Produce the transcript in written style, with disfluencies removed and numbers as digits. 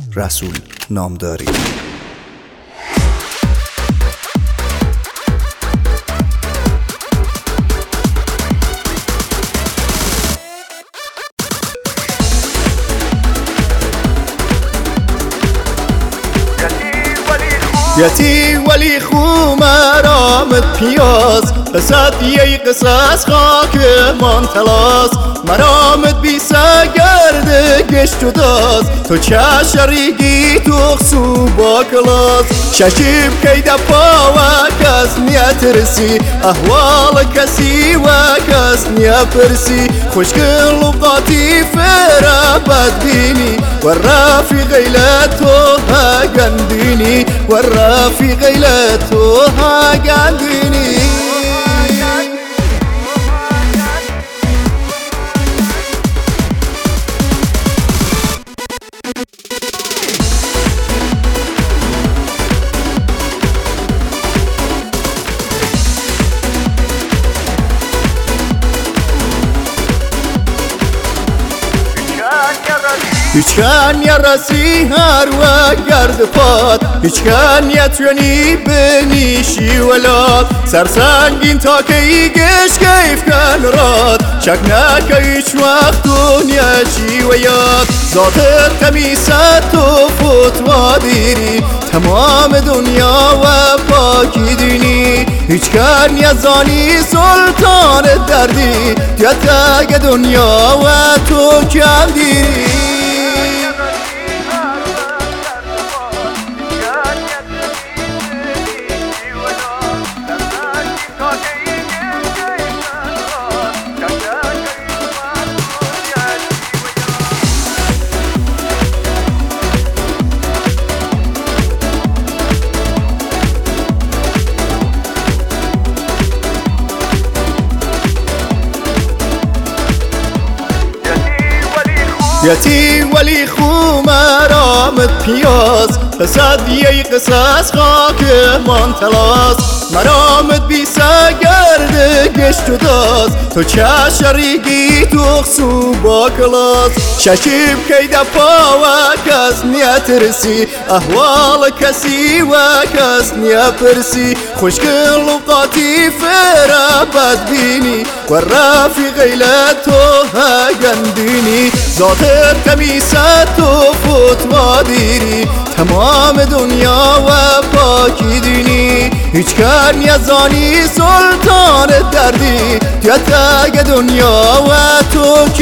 رسول نامداری. یتی ولی خو مرامت پیاز قصد یی قصص خاک من تلاس مرامت بیسا گرد گشت و داز تو چه شریگی تو خسو با کلاس ششیب که دپا و کس نیترسی احوال کسی و کس نیپرسی خوشگل و قاطی فرا بدبینی و رفیق ایلتو ها گندینی و رفیق ایلتو ها گندینی. هیچ کن یرسی هر و گرد پاد هیچ کن یتونی بنیشی ولاد سرسنگین تا که ایگش کیف کن راد شک نکه هیچ وقت دنیا چی و یاد ذات تمیست و فتوا دیری تمام دنیا و پاکی دینی هیچ کن یزانی سلطان دردی تیتگ دنیا و تو کم دیری. یتی ولی خو مرامت پیاز قصد یی قصص خاک من تلاس مرامت بیسا گرد گشت و داز تو چه شریگی تو خسو با کلاس ششیب که دپا و کس نیترسی احوال کسی و کس نیپرسی خوشگل و قاطی فرا بدبینی و رفیق ایلتو ها گندینی ذات تمیست و فتوا دیری تمام دنیا و پاکی دینی هیچ کن یزانی سلطان دردی تیتگ دنیا و تو